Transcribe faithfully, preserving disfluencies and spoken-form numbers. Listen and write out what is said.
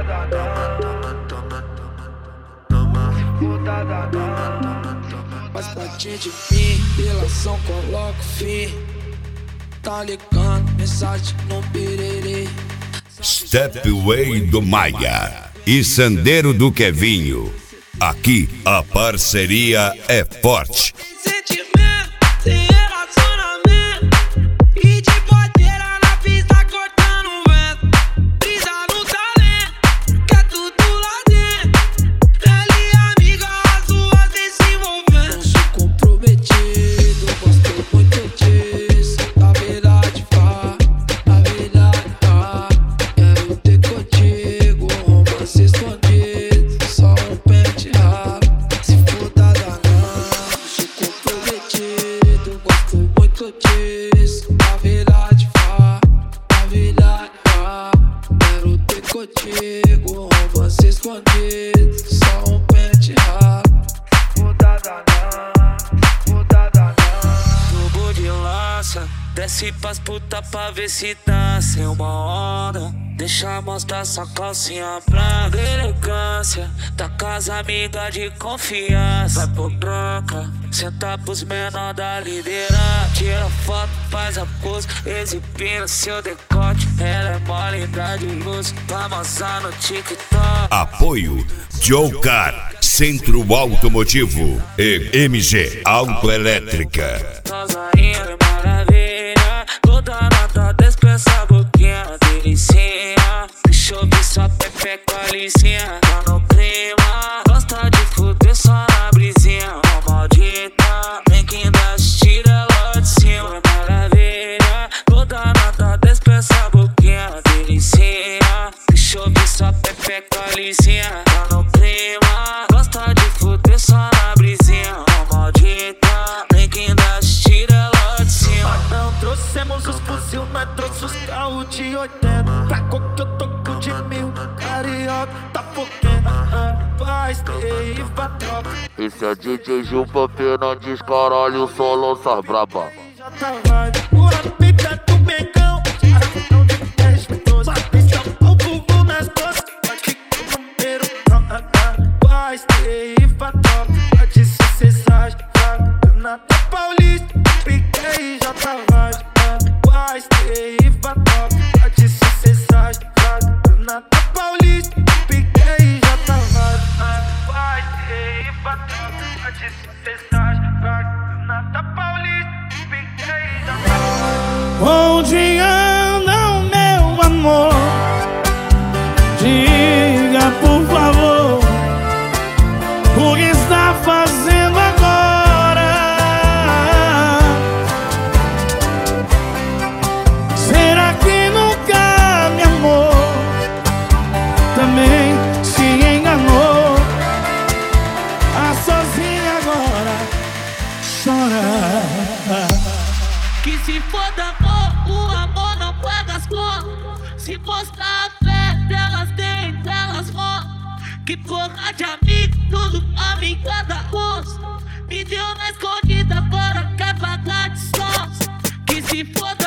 Faz parte de mim, relação coloca fim. Tá ligando, mensagem no piriri. Stepway do Maia e Sandeiro do Kevinho. Aqui a parceria é forte. Sentimento, sem relacionamento. E de boteira na pista cortando o vento. Brisa no talento, quer tudo lá dentro. Ela e amiga, as duas vem se envolvendo. Não sou comprometido, gosto muito disso. A verdade vá, a verdade vá. Quero ter contigo um romance escondido. Só um pente ralo, se for da danada. Sou comprometido, gosto muito disso. A verdade vá, a verdade vá. Quero ter contigo um romance escondido. Só um pente ralo, se for da danada, se for da danada. Tubo de lança, desce pras puta pra ver se tá sem uma onda. Deixa mostrar sua calcinha branca, elegância. Tá com as amigas de confiança. Vai por branca, senta pros menor da liderança. Tira foto, faz a pose, exibindo seu decote. Ela é mó linda de luz, famosa no TikTok. Apoio Jocar, Centro Automotivo e M G Autoelétrica. Nossa rainha maravilha, toda nota dispensa a boquinha, delicinha. Deixa eu ver sua pepeca lisinha. Tá no clima, gosta de fuder só na brisinha. Ó maldita, vem que ainda tira ela de cima. Maravilha, toda nota dispensa a boquinha, delicinha. Deixa eu ver sua pepeca lisinha. Tá no clima, gosta de fuder só na brisinha. Ó maldita, vem que ainda tira ela de cima. Não trouxemos os fuzil, nós trouxe os carros de oitenta. Pra qual que eu tô com de mil, carioca tá foquendo. Faz ter e vai troca. Esse é D J Jupa Fernandes, caralho, só lança braba. Já tá vibe, pura pita do Mengão. Arrastão de dez, doze. Atenção ao bugo nas costas. Pode ficar o número, troca. Faz ter e vai troca. Pode sucessagem, fraca. Nata Paulista, piquei, já tá vibe. Faz ter e vai troca. Pode sucessagem, fraca. Nata Paulista, piquei, já tá vibe. Faz ter e vai troca. Pode sucessagem, fraca. Nata Paulista, piquei, já tá vibe. Onde anda o meu amor? Diga por favor, o que está fazendo agora? Será que nunca me amou? Também se enganou. A sozinha agora chora. Que se for da amor, o amor não paga as contas. Se mostrar a fé delas tem, delas vão. Que porra de amigo, tudo amiga da moça. Me deu na escondida, agora quer pagar de sócio. Que se for